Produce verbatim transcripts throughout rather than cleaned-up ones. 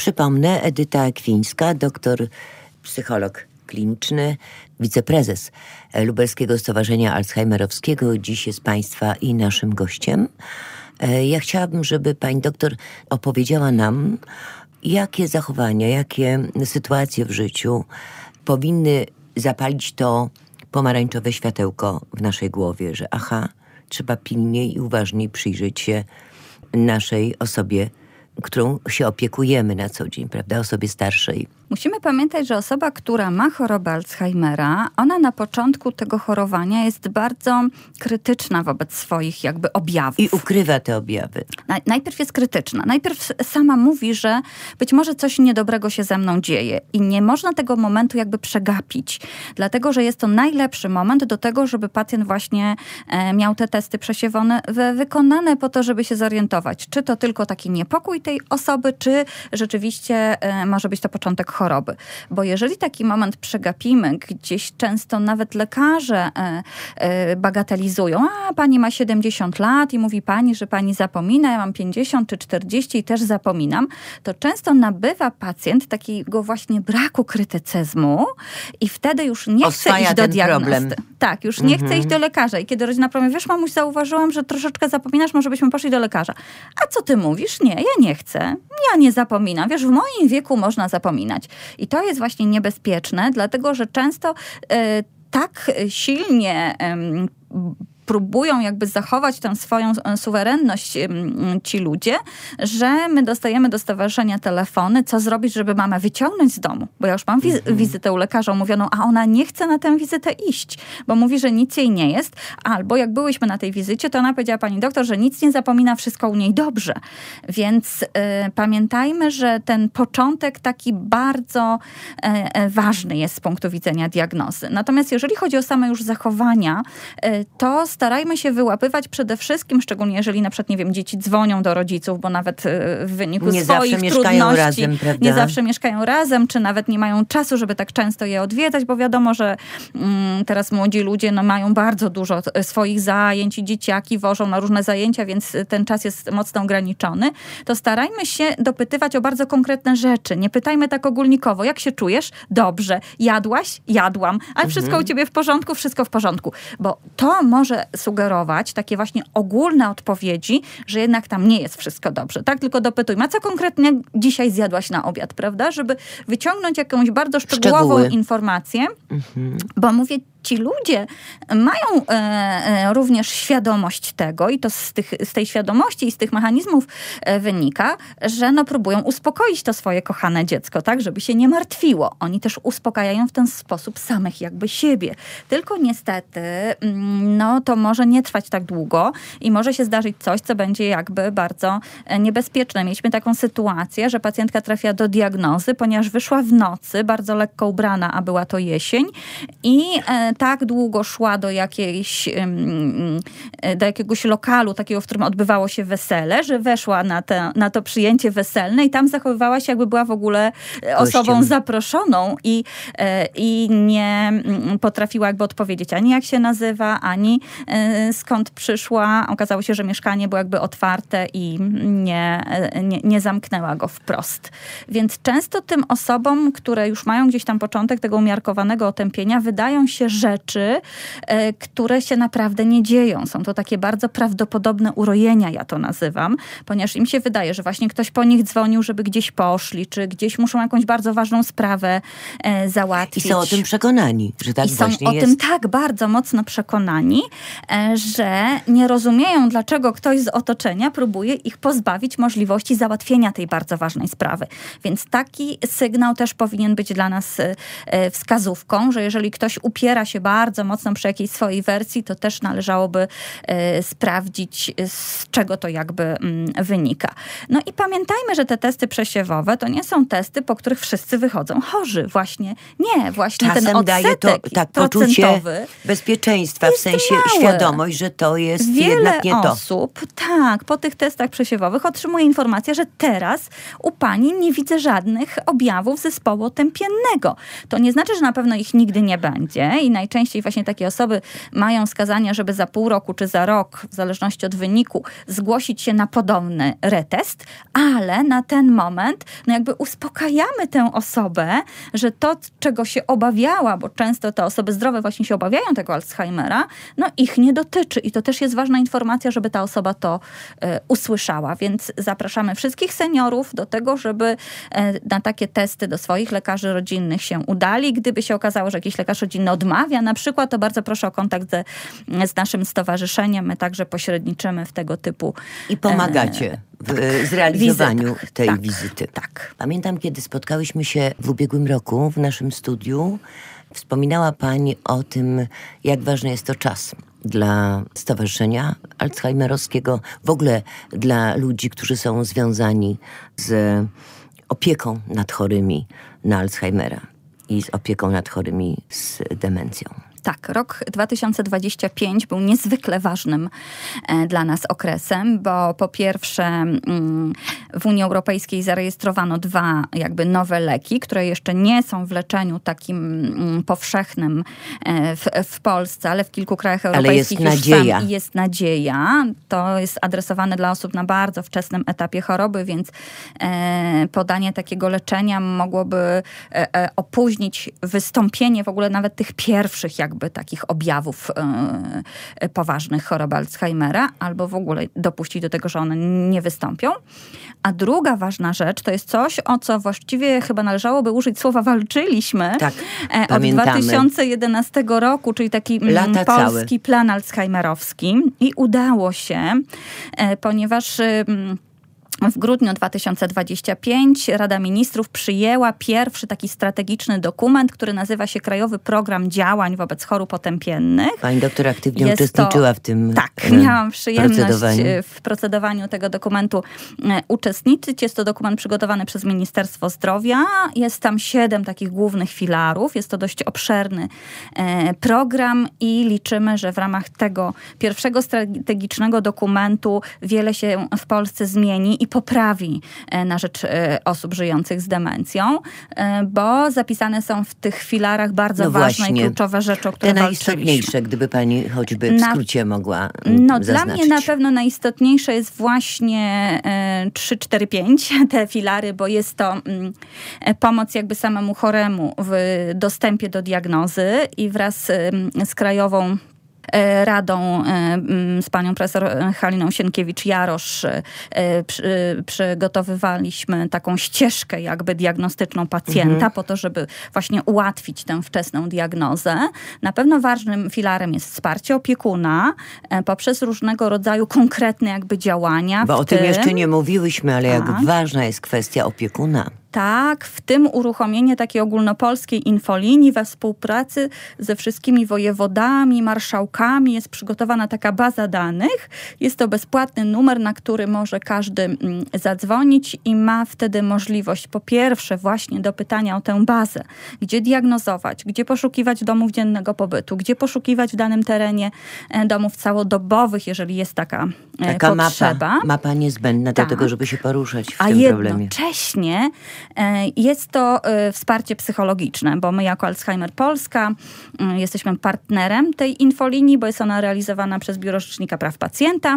Przypomnę, Edyta Ekwińska, doktor, psycholog kliniczny, wiceprezes Lubelskiego Stowarzyszenia Alzheimerowskiego, dziś jest Państwa i naszym gościem. Ja chciałabym, żeby pani doktor opowiedziała nam, jakie zachowania, jakie sytuacje w życiu powinny zapalić to pomarańczowe światełko w naszej głowie, że aha, trzeba pilniej i uważniej przyjrzeć się naszej osobie, którą się opiekujemy na co dzień, prawda, osobie starszej. Musimy pamiętać, że osoba, która ma chorobę Alzheimera, ona na początku tego chorowania jest bardzo krytyczna wobec swoich jakby objawów. I ukrywa te objawy. Najpierw jest krytyczna. Najpierw sama mówi, że być może coś niedobrego się ze mną dzieje i nie można tego momentu jakby przegapić. Dlatego, że jest to najlepszy moment do tego, żeby pacjent właśnie e, miał te testy przesiewowe wykonane po to, żeby się zorientować, czy to tylko taki niepokój tej osoby, czy rzeczywiście e, może być to początek choroby. Bo jeżeli taki moment przegapimy, gdzieś często nawet lekarze e, e, bagatelizują, a pani ma siedemdziesiąt lat i mówi pani, że pani zapomina, ja mam pięćdziesiąt czy czterdzieści i też zapominam, to często nabywa pacjent takiego właśnie braku krytycyzmu i wtedy już nie Oswaja chce iść do diagnosty. Tak, już nie Mhm. chce iść do lekarza. I kiedy rodzina powie, wiesz mamuś, zauważyłam, że troszeczkę zapominasz, może byśmy poszli do lekarza. A co ty mówisz? Nie, ja nie chcę. Ja nie zapominam. Wiesz, w moim wieku można zapominać. I to jest właśnie niebezpieczne, dlatego że często e, tak silnie e, próbują jakby zachować tę swoją suwerenność ci ludzie, że my dostajemy do stowarzyszenia telefony, co zrobić, żeby mamę wyciągnąć z domu. Bo ja już mam wiz- mm-hmm. wizytę u lekarza umówioną, a ona nie chce na tę wizytę iść, bo mówi, że nic jej nie jest. Albo jak byłyśmy na tej wizycie, to ona powiedziała, pani doktor, że nic nie zapomina, wszystko u niej dobrze. Więc y, pamiętajmy, że ten początek taki bardzo y, ważny jest z punktu widzenia diagnozy. Natomiast jeżeli chodzi o same już zachowania, y, to starajmy się wyłapywać przede wszystkim, szczególnie jeżeli na przykład, nie wiem, dzieci dzwonią do rodziców, bo nawet w wyniku nie swoich zawsze trudności mieszkają razem, prawda? nie zawsze mieszkają razem, czy nawet nie mają czasu, żeby tak często je odwiedzać, bo wiadomo, że mm, teraz młodzi ludzie no, mają bardzo dużo swoich zajęć i dzieciaki wożą na różne zajęcia, więc ten czas jest mocno ograniczony. To starajmy się dopytywać o bardzo konkretne rzeczy. Nie pytajmy tak ogólnikowo. Jak się czujesz? Dobrze. Jadłaś? Jadłam. Ale wszystko Mhm. u ciebie w porządku? Wszystko w porządku. Bo to może sugerować takie właśnie ogólne odpowiedzi, że jednak tam nie jest wszystko dobrze. Tak? Tylko dopytujmy, a co konkretnie dzisiaj zjadłaś na obiad, prawda? Żeby wyciągnąć jakąś bardzo szczegółową Szczegóły. informację, Mhm. bo mówię, ci ludzie mają e, e, również świadomość tego i to z, tych, z tej świadomości i z tych mechanizmów e, wynika, że no, próbują uspokoić to swoje kochane dziecko, tak, żeby się nie martwiło. Oni też uspokajają w ten sposób samych jakby siebie. Tylko niestety no, to może nie trwać tak długo i może się zdarzyć coś, co będzie jakby bardzo niebezpieczne. Mieliśmy taką sytuację, że pacjentka trafiła do diagnozy, ponieważ wyszła w nocy, bardzo lekko ubrana, a była to jesień i e, tak długo szła do jakiejś, do jakiegoś lokalu takiego, w którym odbywało się wesele, że weszła na, te, na to przyjęcie weselne i tam zachowywała się, jakby była w ogóle osobą Gościem. zaproszoną i, i nie potrafiła jakby odpowiedzieć ani jak się nazywa, ani skąd przyszła. Okazało się, że mieszkanie było jakby otwarte i nie, nie, nie zamknęła go wprost. Więc często tym osobom, które już mają gdzieś tam początek tego umiarkowanego otępienia, wydają się rzeczy, e, które się naprawdę nie dzieją. Są to takie bardzo prawdopodobne urojenia, ja to nazywam, ponieważ im się wydaje, że właśnie ktoś po nich dzwonił, żeby gdzieś poszli, czy gdzieś muszą jakąś bardzo ważną sprawę e, załatwić. I są o tym przekonani, że tak I są właśnie o jest. tym tak bardzo mocno przekonani, e, że nie rozumieją, dlaczego ktoś z otoczenia próbuje ich pozbawić możliwości załatwienia tej bardzo ważnej sprawy. Więc taki sygnał też powinien być dla nas e, wskazówką, że jeżeli ktoś upiera się bardzo mocno przy jakiejś swojej wersji, to też należałoby e, sprawdzić, z czego to jakby mm, wynika. No i pamiętajmy, że te testy przesiewowe to nie są testy, po których wszyscy wychodzą chorzy. Właśnie nie. Właśnie Czasem ten odsetek daje to tak, poczucie procentowy bezpieczeństwa, w jest sensie małe. świadomość, że to jest Wiele jednak nie to. osób, tak, po tych testach przesiewowych otrzymuje informację, że teraz u pani nie widzę żadnych objawów zespołu otępiennego. To nie znaczy, że na pewno ich nigdy nie będzie i najczęściej właśnie takie osoby mają wskazania, żeby za pół roku czy za rok, w zależności od wyniku, zgłosić się na podobny retest, ale na ten moment no jakby uspokajamy tę osobę, że to, czego się obawiała, bo często te osoby zdrowe właśnie się obawiają tego Alzheimera, no ich nie dotyczy i to też jest ważna informacja, żeby ta osoba to e, usłyszała, więc zapraszamy wszystkich seniorów do tego, żeby e, na takie testy do swoich lekarzy rodzinnych się udali. Gdyby się okazało, że jakiś lekarz rodzinny odmawia na przykład, to bardzo proszę o kontakt ze, z naszym stowarzyszeniem. My także pośredniczymy w tego typu i pomagacie w e, zrealizowaniu wizytach. tej tak, wizyty. Tak. Pamiętam, kiedy spotkałyśmy się w ubiegłym roku w naszym studiu, wspominała pani o tym, jak ważny jest to czas dla Stowarzyszenia Alzheimerowskiego, w ogóle dla ludzi, którzy są związani z opieką nad chorymi na Alzheimera i z opieką nad chorymi z demencją. Tak, rok dwa tysiące dwudziesty piąty był niezwykle ważnym e, dla nas okresem, bo po pierwsze mm, w Unii Europejskiej zarejestrowano dwa jakby nowe leki, które jeszcze nie są w leczeniu takim mm, powszechnym e, w, w Polsce, ale w kilku krajach europejskich ale jest nadzieja. Już jest nadzieja. To jest adresowane dla osób na bardzo wczesnym etapie choroby, więc e, podanie takiego leczenia mogłoby e, e, opóźnić wystąpienie w ogóle nawet tych pierwszych jak jakby takich objawów e, poważnych choroby Alzheimera, albo w ogóle dopuścić do tego, że one nie wystąpią. A druga ważna rzecz to jest coś, o co właściwie chyba należałoby użyć słowa walczyliśmy. Tak, e, od dwa tysiące jedenastego roku, czyli taki Lata polski całe. plan alzheimerowski i udało się, e, ponieważ e, w grudniu dwa tysiące dwudziestego piątego Rada Ministrów przyjęła pierwszy taki strategiczny dokument, który nazywa się Krajowy Program Działań wobec chorób otępiennych. Pani doktor aktywnie Jest uczestniczyła to, w tym Tak, e, miałam przyjemność procedowaniu. w procedowaniu tego dokumentu e, uczestniczyć. Jest to dokument przygotowany przez Ministerstwo Zdrowia. Jest tam siedem takich głównych filarów. Jest to dość obszerny e, program i liczymy, że w ramach tego pierwszego strategicznego dokumentu wiele się w Polsce zmieni i poprawi na rzecz osób żyjących z demencją, bo zapisane są w tych filarach bardzo no ważne właśnie. i kluczowe rzeczy, o które Te walczyliśmy. najistotniejsze, gdyby pani choćby w na, skrócie mogła No zaznaczyć. dla mnie na pewno najistotniejsze jest właśnie trzy, cztery, pięć te filary, bo jest to mm, pomoc jakby samemu choremu w dostępie do diagnozy i wraz mm, z Krajową Radą z panią profesor Haliną Sienkiewicz-Jarosz przy, przygotowywaliśmy taką ścieżkę jakby diagnostyczną pacjenta mhm. po to, żeby właśnie ułatwić tę wczesną diagnozę. Na pewno ważnym filarem jest wsparcie opiekuna poprzez różnego rodzaju konkretne jakby działania. Bo o tym, tym jeszcze nie mówiłyśmy, ale tak. jak ważna jest kwestia opiekuna. Tak, w tym uruchomienie takiej ogólnopolskiej infolinii we współpracy ze wszystkimi wojewodami, marszałkami jest przygotowana taka baza danych. Jest to bezpłatny numer, na który może każdy mm, zadzwonić i ma wtedy możliwość po pierwsze właśnie do pytania o tę bazę, gdzie diagnozować, gdzie poszukiwać domów dziennego pobytu, gdzie poszukiwać w danym terenie e, domów całodobowych, jeżeli jest taka, e, taka potrzeba. Mapa, mapa niezbędna tak. do tego, żeby się poruszać w A tym problemie. A jednocześnie jest to wsparcie psychologiczne, bo my jako Alzheimer Polska jesteśmy partnerem tej infolinii, bo jest ona realizowana przez Biuro Rzecznika Praw Pacjenta.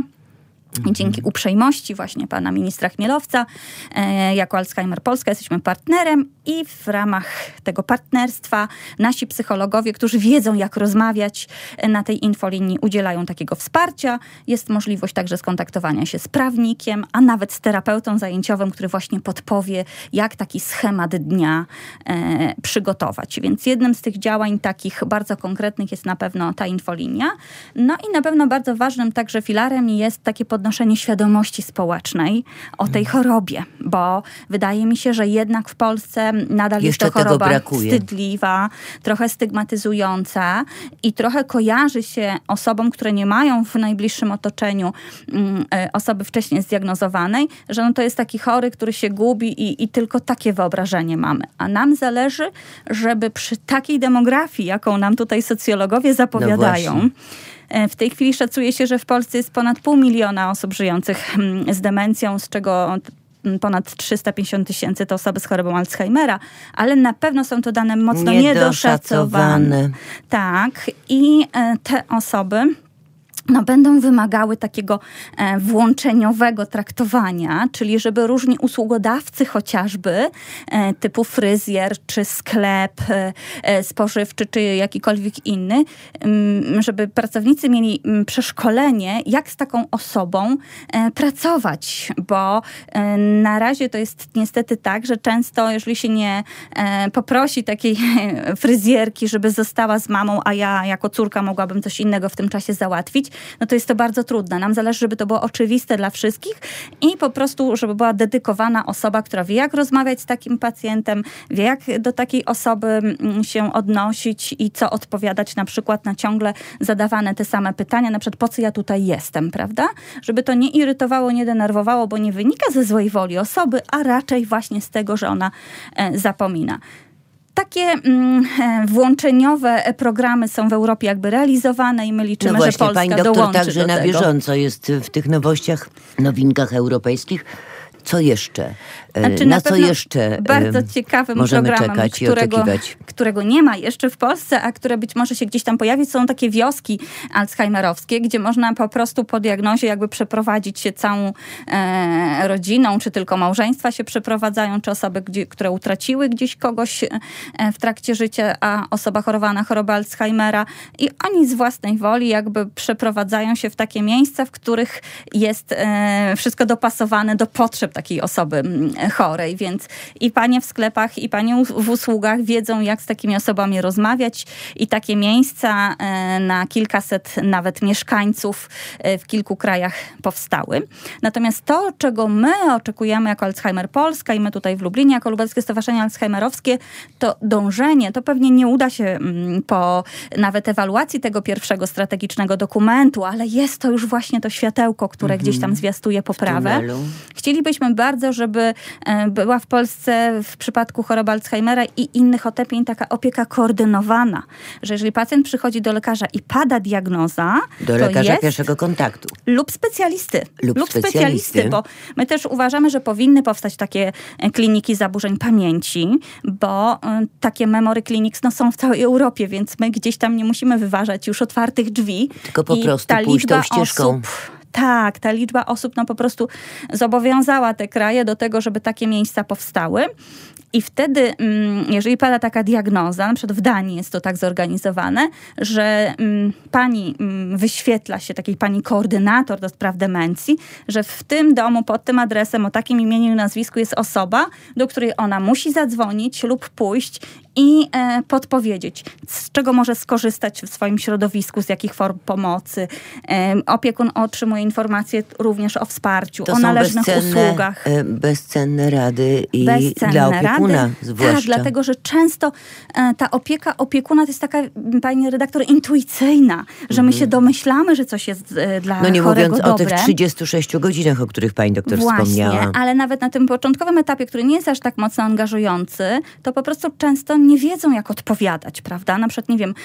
I dzięki uprzejmości właśnie pana ministra Chmielowca e, jako Alzheimer Polska jesteśmy partnerem i w ramach tego partnerstwa nasi psychologowie, którzy wiedzą jak rozmawiać na tej infolinii, udzielają takiego wsparcia. Jest możliwość także skontaktowania się z prawnikiem, a nawet z terapeutą zajęciowym, który właśnie podpowie, jak taki schemat dnia e, przygotować. Więc jednym z tych działań takich bardzo konkretnych jest na pewno ta infolinia. No i na pewno bardzo ważnym także filarem jest takie podnoszenie świadomości społecznej o tej chorobie, bo wydaje mi się, że jednak w Polsce nadal Jeszcze jest to choroba brakuje. wstydliwa, trochę stygmatyzująca i trochę kojarzy się osobom, które nie mają w najbliższym otoczeniu um, osoby wcześniej zdiagnozowanej, że no to jest taki chory, który się gubi i, i tylko takie wyobrażenie mamy. A nam zależy, żeby przy takiej demografii, jaką nam tutaj socjologowie zapowiadają, no w tej chwili szacuje się, że w Polsce jest ponad pół miliona osób żyjących z demencją, z czego ponad trzysta pięćdziesiąt tysięcy to osoby z chorobą Alzheimera, ale na pewno są to dane mocno niedoszacowane. Tak. I te osoby no, będą wymagały takiego e, włączeniowego traktowania, czyli żeby różni usługodawcy chociażby, e, typu fryzjer, czy sklep e, spożywczy, czy jakikolwiek inny, m, żeby pracownicy mieli m, przeszkolenie, jak z taką osobą e, pracować, bo e, na razie to jest niestety tak, że często, jeżeli się nie e, poprosi takiej fryzjerki, żeby została z mamą, a ja jako córka mogłabym coś innego w tym czasie załatwić, no to jest to bardzo trudne. Nam zależy, żeby to było oczywiste dla wszystkich i po prostu, żeby była dedykowana osoba, która wie, jak rozmawiać z takim pacjentem, wie, jak do takiej osoby się odnosić i co odpowiadać na przykład na ciągle zadawane te same pytania, na przykład po co ja tutaj jestem, prawda? Żeby to nie irytowało, nie denerwowało, bo nie wynika ze złej woli osoby, a raczej właśnie z tego, że ona e, zapomina. Takie mm, włączeniowe programy są w Europie jakby realizowane i my liczymy, no właśnie, że Polska pani doktor dołączy także do na tego. bieżąco jest w tych nowościach, nowinkach europejskich. Co jeszcze? Znaczy, na, na co jeszcze bardzo ciekawym możemy programem, czekać i którego, oczekiwać? którego nie ma jeszcze w Polsce, a które być może się gdzieś tam pojawi, są takie wioski alzheimerowskie, gdzie można po prostu po diagnozie jakby przeprowadzić się całą e, rodziną, czy tylko małżeństwa się przeprowadzają, czy osoby, gdzie, które utraciły gdzieś kogoś e, w trakcie życia, a osoba chorowana na chorobę Alzheimera i oni z własnej woli jakby przeprowadzają się w takie miejsca, w których jest e, wszystko dopasowane do potrzeb takiej osoby chorej, więc i panie w sklepach, i panie w usługach wiedzą, jak z takimi osobami rozmawiać i takie miejsca na kilkaset nawet mieszkańców w kilku krajach powstały. Natomiast to, czego my oczekujemy jako Alzheimer Polska i my tutaj w Lublinie, jako Lubelskie Stowarzyszenie Alzheimerowskie, to dążenie, to pewnie nie uda się po nawet ewaluacji tego pierwszego strategicznego dokumentu, ale jest to już właśnie to światełko, które mhm. gdzieś tam zwiastuje poprawę. Chcielibyśmy bardzo, żeby była w Polsce w przypadku choroby Alzheimera i innych otępień taka opieka koordynowana, że jeżeli pacjent przychodzi do lekarza i pada diagnoza, do to lekarza jest, pierwszego kontaktu. Lub specjalisty. Lub, lub specjalisty. specjalisty, bo my też uważamy, że powinny powstać takie kliniki zaburzeń pamięci, bo takie memory clinics no, są w całej Europie, więc my gdzieś tam nie musimy wyważać już otwartych drzwi. Tylko po I prostu ta pójść tą liczba ścieżką. Osób, tak, ta liczba osób no po prostu zobowiązała te kraje do tego, żeby takie miejsca powstały. I wtedy, jeżeli pada taka diagnoza, na przykład w Danii jest to tak zorganizowane, że pani wyświetla się, takiej pani koordynator do spraw demencji, że w tym domu, pod tym adresem, o takim imieniu i nazwisku jest osoba, do której ona musi zadzwonić lub pójść i e, podpowiedzieć, z czego może skorzystać w swoim środowisku, z jakich form pomocy. E, opiekun otrzymuje informacje również o wsparciu, to o należnych bezcenne, usługach. E, bezcenne rady i bezcenne dla opiekuna rady. zwłaszcza. Tak, dlatego, że często e, ta opieka opiekuna to jest taka, pani redaktor, intuicyjna, że my się domyślamy, że coś jest e, dla No nie chorego mówiąc dobre. o tych trzydziestu sześciu godzinach, o których pani doktor Właśnie, wspomniała. ale nawet na tym początkowym etapie, który nie jest aż tak mocno angażujący, to po prostu często nie wiedzą, jak odpowiadać, prawda? Na przykład, nie wiem,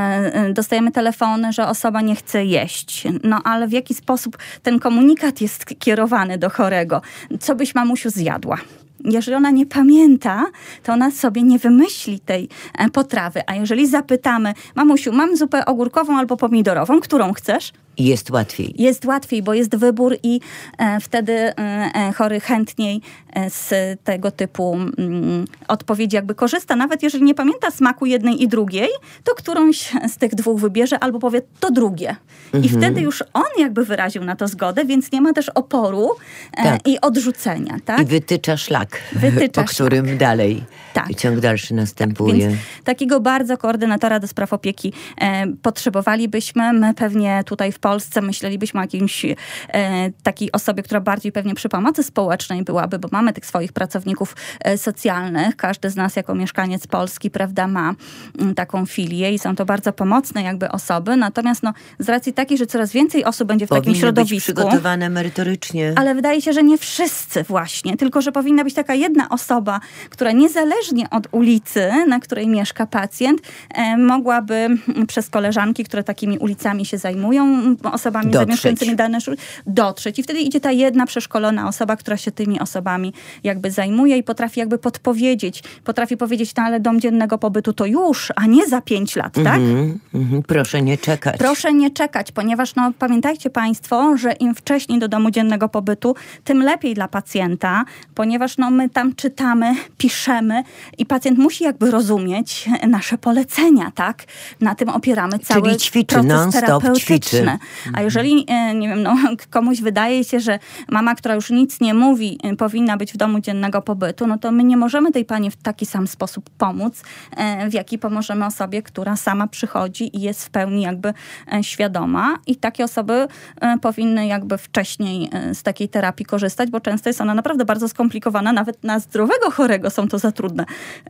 e, dostajemy telefony, że osoba nie chce jeść. No ale w jaki sposób ten komunikat jest kierowany do chorego? Co byś, mamusiu, zjadła? Jeżeli ona nie pamięta, to ona sobie nie wymyśli tej potrawy. A jeżeli zapytamy, mamusiu, mam zupę ogórkową albo pomidorową, którą chcesz? Jest łatwiej. Jest łatwiej, bo jest wybór i e, wtedy e, chory chętniej e, z tego typu mm, odpowiedzi jakby korzysta. Nawet jeżeli nie pamięta smaku jednej i drugiej, to którąś z tych dwóch wybierze albo powie to drugie. Mhm. I wtedy już on jakby wyraził na to zgodę, więc nie ma też oporu e, tak. i odrzucenia. Tak? I wytycza szlak, wytycza po którym szlak. dalej tak. ciąg dalszy następuje. Tak, więc takiego bardzo koordynatora do spraw opieki e, potrzebowalibyśmy. My pewnie tutaj w Polsce myślelibyśmy o jakimś e, takiej osobie, która bardziej pewnie przy pomocy społecznej byłaby, bo mamy tych swoich pracowników e, socjalnych. Każdy z nas jako mieszkaniec Polski, prawda, ma m, taką filię i są to bardzo pomocne jakby osoby. Natomiast no, z racji takiej, że coraz więcej osób będzie w powinny takim środowisku. być przygotowane merytorycznie. Ale wydaje się, że nie wszyscy właśnie, tylko że powinna być taka jedna osoba, która niezależnie od ulicy, na której mieszka pacjent, e, mogłaby przez koleżanki, które takimi ulicami się zajmują, są osobami dotrzeć. zamieszkującymi dane dotrzeć. I wtedy idzie ta jedna przeszkolona osoba, która się tymi osobami jakby zajmuje i potrafi jakby podpowiedzieć. Potrafi powiedzieć, no ale dom dziennego pobytu to już, a nie za pięć lat, tak? Mm-hmm, mm-hmm. Proszę nie czekać. Proszę nie czekać, ponieważ no, pamiętajcie Państwo, że im wcześniej do domu dziennego pobytu, tym lepiej dla pacjenta, ponieważ no, my tam czytamy, piszemy i pacjent musi jakby rozumieć nasze polecenia, tak? Na tym opieramy cały Czyli ćwiczy, proces non-stop terapeutyczny. ćwiczy. A jeżeli, nie wiem, no, komuś wydaje się, że mama, która już nic nie mówi, powinna być w domu dziennego pobytu, no to my nie możemy tej pani w taki sam sposób pomóc, w jaki pomożemy osobie, która sama przychodzi i jest w pełni jakby świadoma. I takie osoby powinny jakby wcześniej z takiej terapii korzystać, bo często jest ona naprawdę bardzo skomplikowana. Nawet na zdrowego chorego są to za trudne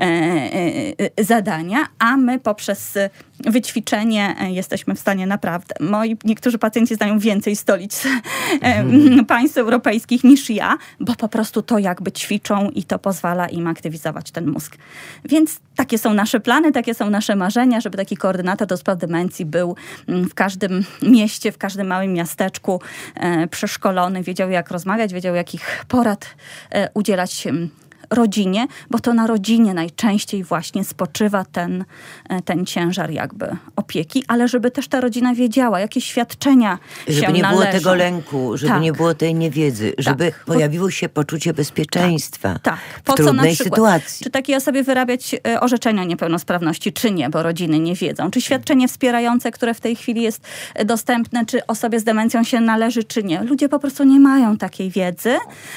zadania, a my poprzez wyćwiczenie jesteśmy w stanie naprawdę. Moi niektórzy pacjenci znają więcej stolic hmm. państw europejskich niż ja, bo po prostu to jakby ćwiczą i to pozwala im aktywizować ten mózg. Więc takie są nasze plany, takie są nasze marzenia, żeby taki koordynator do spraw demencji był w każdym mieście, w każdym małym miasteczku e, przeszkolony, wiedział jak rozmawiać, wiedział jakich porad e, udzielać rodzinie, bo to na rodzinie najczęściej właśnie spoczywa ten, ten ciężar jakby opieki, ale żeby też ta rodzina wiedziała, jakie świadczenia żeby się nie należą. było tego lęku, żeby tak. nie było tej niewiedzy, tak. żeby pojawiło się poczucie bezpieczeństwa tak. Tak. Po w co trudnej na przykład, sytuacji. Czy takiej osobie wyrabiać orzeczenia niepełnosprawności, czy nie, bo rodziny nie wiedzą. Czy świadczenie wspierające, które w tej chwili jest dostępne, czy osobie z demencją się należy, czy nie. Ludzie po prostu nie mają takiej wiedzy,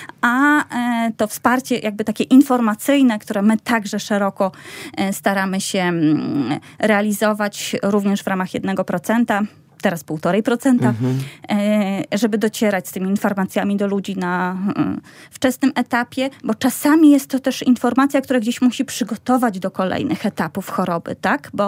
a to wsparcie jakby takie informacyjne, które my także szeroko staramy się realizować również w ramach jednego procenta, teraz półtorej procenta, mhm. żeby docierać z tymi informacjami do ludzi na wczesnym etapie, bo czasami jest to też informacja, która gdzieś musi przygotować do kolejnych etapów choroby, tak? Bo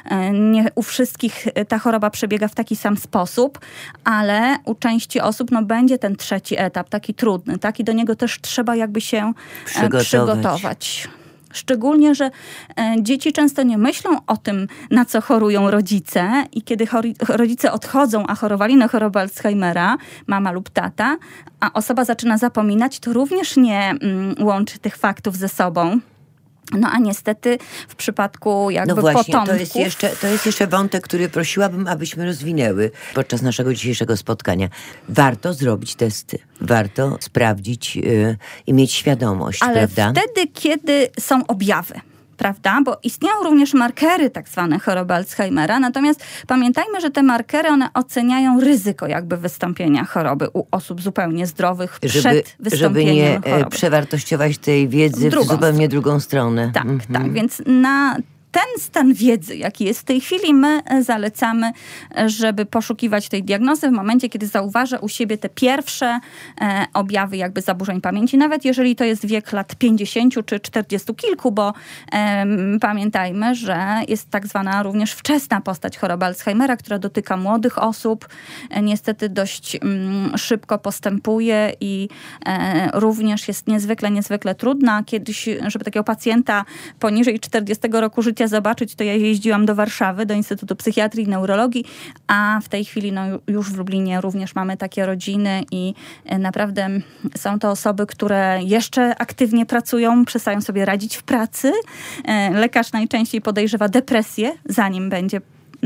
nie u wszystkich ta choroba przebiega w taki sam sposób, ale u części osób no, będzie ten trzeci etap, taki trudny, tak? I do niego też trzeba jakby się przygotować. przygotować. Szczególnie, że e, dzieci często nie myślą o tym, na co chorują rodzice i kiedy chori- rodzice odchodzą, a chorowali na chorobę Alzheimera, mama lub tata, a osoba zaczyna zapominać, to również nie mm, łączy tych faktów ze sobą. No a niestety w przypadku jakby no właśnie, potomków... To jest, jeszcze, to jest jeszcze wątek, który prosiłabym, abyśmy rozwinęły podczas naszego dzisiejszego spotkania. Warto zrobić testy. Warto sprawdzić yy, i mieć świadomość, Ale prawda? wtedy, kiedy są objawy. Prawda? Bo istnieją również markery tak zwane choroby Alzheimera, natomiast pamiętajmy, że te markery, one oceniają ryzyko jakby wystąpienia choroby u osób zupełnie zdrowych przed żeby, wystąpieniem żeby nie choroby. przewartościować tej wiedzy w, w zupełnie stronę. drugą stronę. Tak, mhm. tak, więc na ten stan wiedzy, jaki jest w tej chwili, my zalecamy, żeby poszukiwać tej diagnozy w momencie, kiedy zauważa u siebie te pierwsze e, objawy jakby zaburzeń pamięci, nawet jeżeli to jest wiek lat pięćdziesięciu czy czterdziestu kilku, bo e, pamiętajmy, że jest tak zwana również wczesna postać choroby Alzheimera, która dotyka młodych osób, e, niestety dość mm, szybko postępuje i e, również jest niezwykle, niezwykle trudna. Kiedyś, żeby takiego pacjenta poniżej czterdziestego roku życia zobaczyć, to ja jeździłam do Warszawy, do Instytutu Psychiatrii i Neurologii, a w tej chwili no, już w Lublinie również mamy takie rodziny i naprawdę są to osoby, które jeszcze aktywnie pracują, przestają sobie radzić w pracy. Lekarz najczęściej podejrzewa depresję, zanim będzie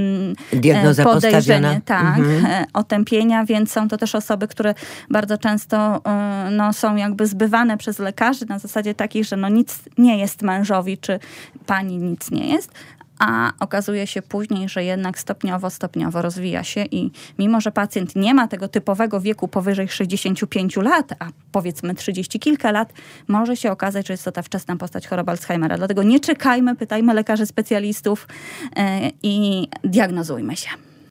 diagnoza podejrzenie tak, mhm. otępienia, więc są to też osoby, które bardzo często no, są jakby zbywane przez lekarzy na zasadzie takiej, że no, nic nie jest mężowi, czy pani nic nie jest, a okazuje się później, że jednak stopniowo, stopniowo rozwija się i mimo, że pacjent nie ma tego typowego wieku powyżej sześćdziesięciu pięciu lat, a powiedzmy trzydzieści kilka lat, może się okazać, że jest to ta wczesna postać choroby Alzheimera. Dlatego nie czekajmy, pytajmy lekarzy specjalistów yy, i diagnozujmy się.